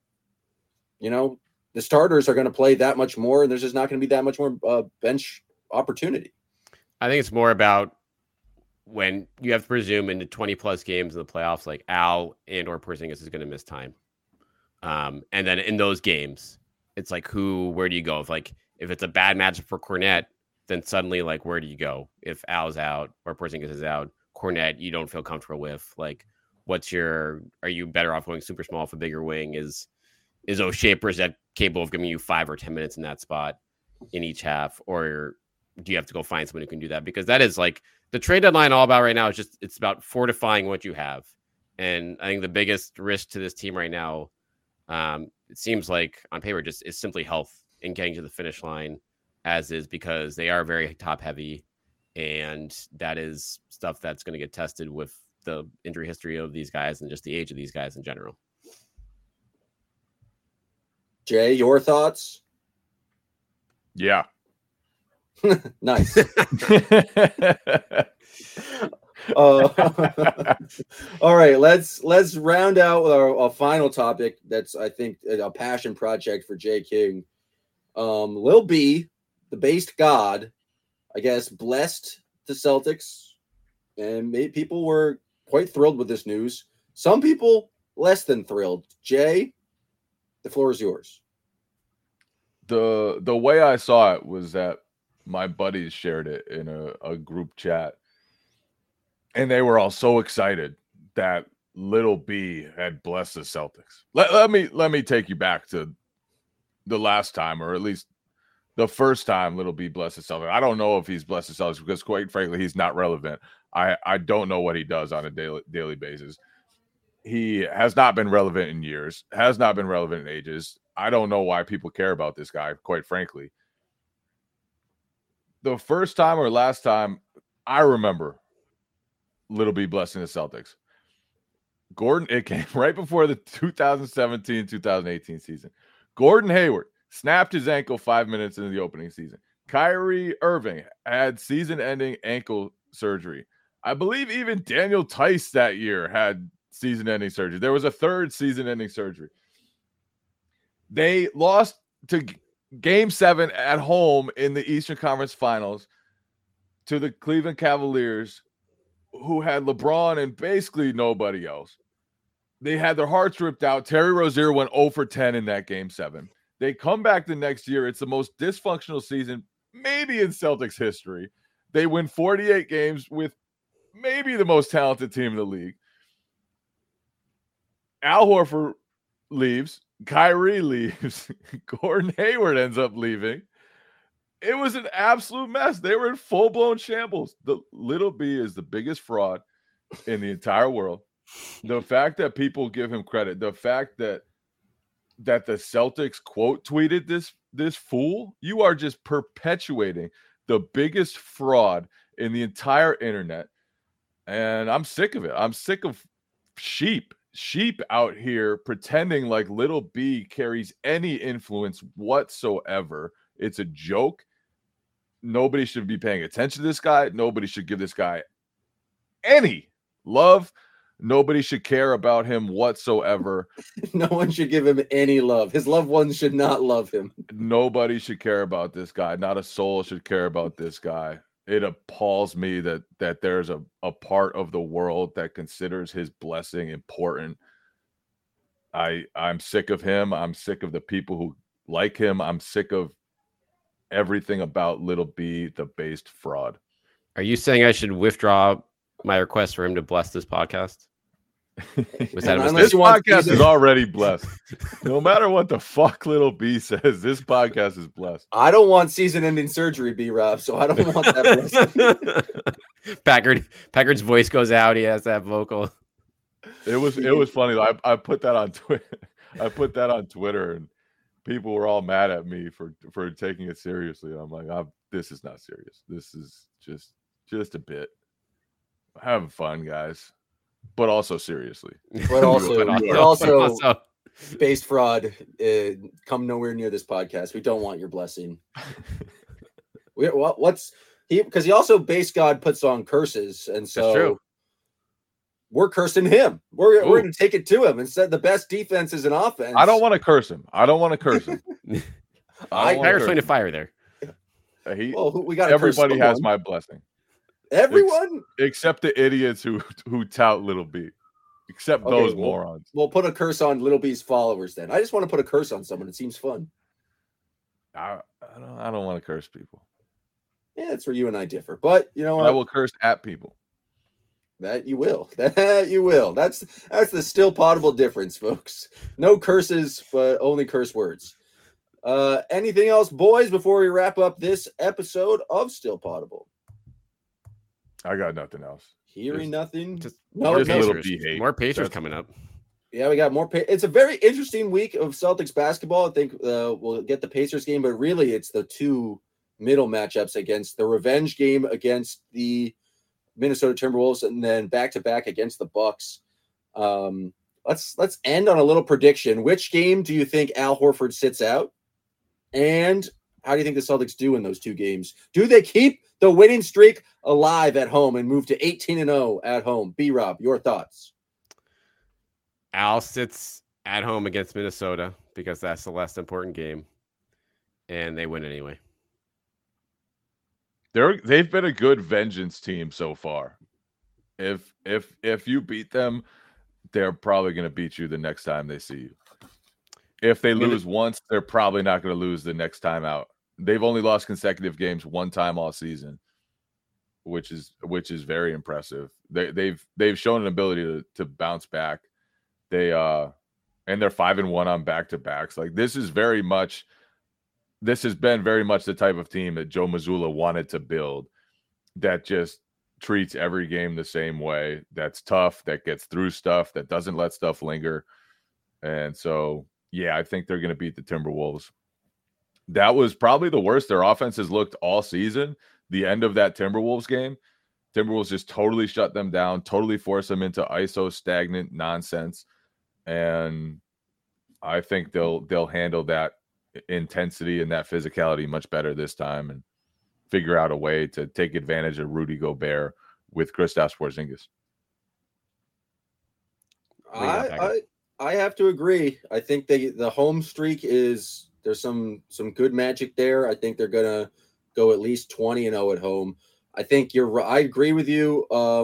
the starters are going to play that much more, and there's just not going to be that much more bench opportunity. I think it's more about when you have to presume into 20 plus games in the playoffs, like Al and or Porzingis is going to miss time. And then in those games, it's like, where do you go? If it's a bad matchup for Cornette, then suddenly, like, where do you go? If Al's out or Porzingis is out, Cornette, you don't feel comfortable with. Like, are you better off going super small if a bigger wing? Is O'Shea Brissett capable of giving you 5 or 10 minutes in that spot in each half? Or do you have to go find someone who can do that? Because that is like the trade deadline all about right now. It's about fortifying what you have. And I think the biggest risk to this team right now, it seems like on paper, just is simply health in getting to the finish line, as is, because they are very top heavy. And that is stuff that's going to get tested with the injury history of these guys and just the age of these guys in general. Jay, your thoughts? Yeah. Nice. All right, let's round out our final topic. That's, I think, a passion project for Jay King. Lil B, the based god, I guess, blessed the Celtics, and people were quite thrilled with this news. Some people less than thrilled. Jay, the floor is yours. The way I saw it was that my buddies shared it in a group chat, and they were all so excited that Little B had blessed the Celtics. Let me take you back to the last time, or at least the first time Little B blessed the Celtics. I don't know if he's blessed the Celtics because, quite frankly, he's not relevant. I don't know what he does on a daily basis. He has not been relevant in years, has not been relevant in ages. I don't know why people care about this guy, quite frankly. The first time or last time I remember Little B blessing the Celtics, it came right before the 2017-2018 season. Gordon Hayward snapped his ankle 5 minutes into the opening season. Kyrie Irving had season-ending ankle surgery. I believe even Daniel Tice that year had season-ending surgery. There was a third season-ending surgery. They lost to Game 7 at home in the Eastern Conference Finals to the Cleveland Cavaliers, who had LeBron and basically nobody else. They had their hearts ripped out. Terry Rozier went 0 for 10 in that Game 7. They come back the next year. It's the most dysfunctional season maybe in Celtics history. They win 48 games with maybe the most talented team in the league. Al Horford leaves. Kyrie leaves. Gordon Hayward ends up leaving. It was an absolute mess. They were in full-blown shambles. The Little B is the biggest fraud in the entire world. The fact that people give him credit, the fact that the Celtics quote tweeted this fool, you are just perpetuating the biggest fraud in the entire internet. And I'm sick of it. I'm sick of sheep out here pretending like Little B carries any influence whatsoever. It's a joke. Nobody should be paying attention to this guy. Nobody should give this guy any love. Nobody should care about him whatsoever. No one should give him any love. His loved ones should not love him. Nobody should care about this guy. Not a soul should care about this guy. It appalls me that there's a part of the world that considers his blessing important. I'm sick of him. I'm sick of the people who like him. I'm sick of everything about Little B, the based fraud. Are you saying I should withdraw my request for him to bless this podcast? Was that this podcast is already blessed. No matter what the fuck Little B says, this podcast is blessed. I don't want season-ending surgery, B-Rob, so I don't want that blessing. Packard's voice goes out. He has that vocal. It was funny. I put that on Twitter. I put that on Twitter, and people were all mad at me for taking it seriously. I'm like, this is not serious. This is just a bit. Having fun, guys. But also seriously. But also based fraud. Come nowhere near this podcast. We don't want your blessing. Because he also base God puts on curses, and so we're cursing him. We're going to take it to him and said the best defense is an offense. I don't want to curse him. Packers playing a fire there. We got everybody has my blessing. Everyone except the idiots who tout Little B, except those morons. We'll put a curse on Little B's followers. Then I just want to put a curse on someone. It seems fun. I don't want to curse people. Yeah, that's where you and I differ. But you know what? I will curse at people. That you will. That you will. That's the still potable difference, folks. No curses, but only curse words. Anything else, boys, before we wrap up this episode of Still Potable? I got nothing else. Nothing. More Pacers coming up. Yeah, we got more. It's a very interesting week of Celtics basketball. I think we'll get the Pacers game, but really it's the two middle matchups against the revenge game against the Minnesota Timberwolves, and then back-to-back against the Bucks. Let's end on a little prediction. Which game do you think Al Horford sits out? And how do you think the Celtics do in those two games? Do they keep the winning streak alive at home and move to 18-0 at home? B-Rob, your thoughts? Al sits at home against Minnesota because that's the less important game, and they win anyway. They've been a good vengeance team so far. If you beat them, they're probably going to beat you the next time they see you. If they lose once, they're probably not going to lose the next time out. They've only lost consecutive games one time all season, which is very impressive. They've shown an ability to bounce back. And they're 5-1 on back-to-backs. Like this has been very much the type of team that Joe Mazzulla wanted to build, that just treats every game the same way. That's tough, that gets through stuff, that doesn't let stuff linger. And so, yeah, I think they're going to beat the Timberwolves. That was probably the worst their offense has looked all season. The end of that Timberwolves game, Timberwolves just totally shut them down, totally forced them into ISO stagnant nonsense. And I think they'll handle that intensity and that physicality much better this time and figure out a way to take advantage of Rudy Gobert with Kristaps Porzingis. I have to agree. I think the home streak there's some good magic there. I think they're gonna go at least 20-0 at home. I think I agree with you.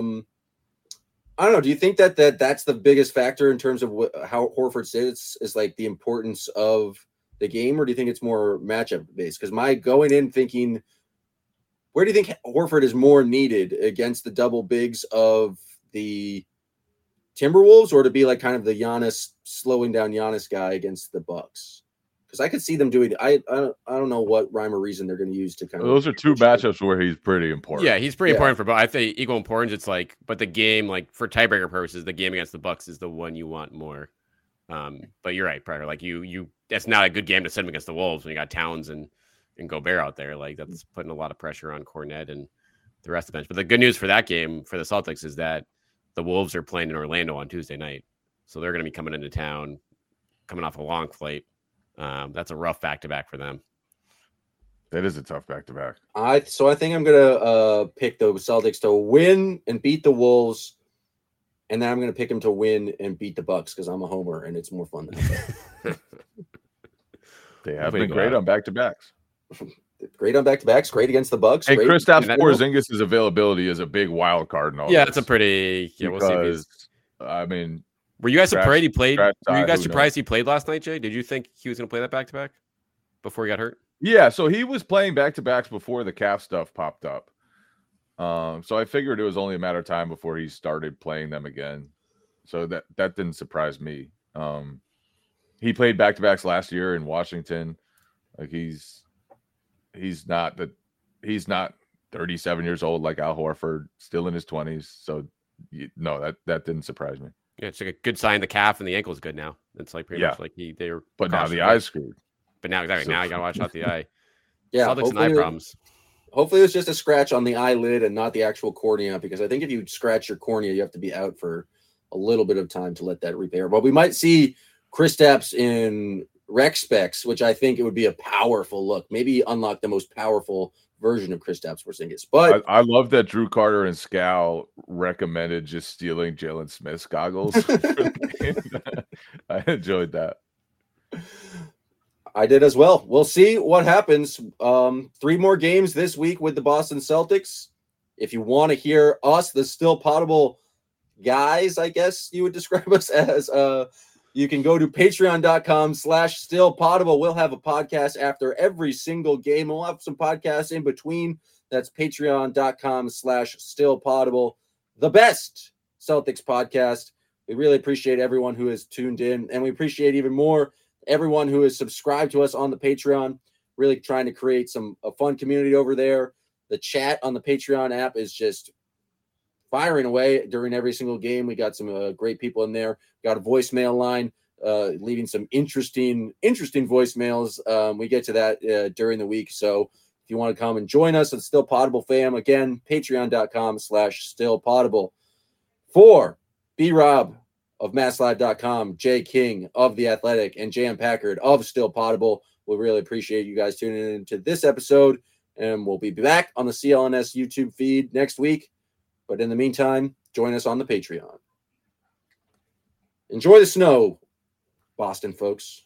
I don't know. Do you think that's the biggest factor in terms of how Horford sits is like the importance of the game, or do you think it's more matchup based? Because my going in thinking, where do you think Horford is more needed against the double bigs of the Timberwolves, or to be like kind of the Giannis slowing down Giannis guy against the Bucks? Because I could see them doing. I don't know what rhyme or reason they're going to use to kind of. Those are two matchups where he's pretty important. Yeah, he's pretty important for both. I think equal importance. It's like, but the game, like for tiebreaker purposes, the game against the Bucks is the one you want more. But you're right, Prater. Like you, that's not a good game to send him against the Wolves when you got Towns and Gobert out there. Like that's putting a lot of pressure on Kornet and the rest of the bench. But the good news for that game for the Celtics is that the Wolves are playing in Orlando on Tuesday night, so they're going to be coming into town, coming off a long flight. That's a rough back-to-back for them. That is a tough back-to-back. So I think I'm gonna pick the Celtics to win and beat the Wolves, and then I'm gonna pick them to win and beat the Bucks because I'm a homer and it's more fun than They have been great on back-to-backs. Great on back-to-backs. Great against the Bucks. And Kristaps Porzingis' availability is a big wild card in all Yeah, this. it's a pretty. Yeah, we'll see. I mean, were you guys surprised he played? Were you guys who surprised he played last night, Jay? Did you think he was going to play that back-to-back before he got hurt? Yeah, so he was playing back-to-backs before the calf stuff popped up. So I figured it was only a matter of time before he started playing them again. So that didn't surprise me. He played back-to-backs last year in Washington. Like he's not 37 years old like Al Horford, still in his 20s. So no, that didn't surprise me. Yeah, it's like a good sign. The calf and the ankle is good now. It's like pretty much like they were. But now the eye's screwed. But now exactly now you gotta watch out the eye. Yeah, Celtics and eye problems. Hopefully, it was just a scratch on the eyelid and not the actual cornea, because I think if you scratch your cornea, you have to be out for a little bit of time to let that repair. But we might see Kristaps in rec specs, which I think it would be a powerful look. Maybe unlock the most powerful version of Kristaps Porzingis. But I love that Drew Carter and Scal recommended just stealing Jalen Smith's goggles. I enjoyed that. I did as well. We'll see what happens. 3 more games this week with the Boston Celtics. If you want to hear us, the Still Potable guys, I guess you would describe us as, you can go to patreon.com/stillpotable. We'll have a podcast after every single game. We'll have some podcasts in between. That's patreon.com/stillpotable. The best Celtics podcast. We really appreciate everyone who has tuned in, and we appreciate even more everyone who has subscribed to us on the Patreon. Really trying to create a fun community over there. The chat on the Patreon app is just firing away during every single game. We got some great people in there. Got a voicemail line, leaving some interesting voicemails. We get to that during the week. So if you want to come and join us at Still Potable fam, again, patreon.com/stillpotable. For B-Rob of MassLive.com, Jay King of The Athletic, and Jan Packard of Still Potable, we really appreciate you guys tuning in to this episode. And we'll be back on the CLNS YouTube feed next week. But in the meantime, join us on the Patreon. Enjoy the snow, Boston folks.